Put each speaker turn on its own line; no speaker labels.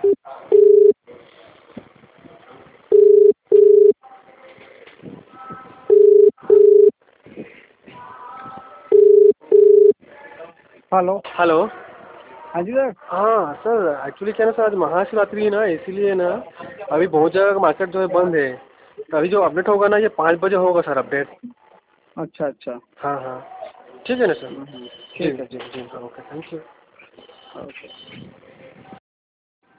Hello.
Hello.
हाँ जी sir.
हाँ सर, एक्चुअली क्या है ना सर, आज महाशिवरात्रि है ना, इसीलिए ना अभी बहुत जगह का मार्केट जो है बंद है। तो अभी जो अपडेट होगा ना, ये 5 बजे होगा सर अपडेट।
अच्छा अच्छा।
हाँ हाँ, ठीक है ना सर। जी
ठीक है।
जी जी, ओके, थैंक यू।
ओके।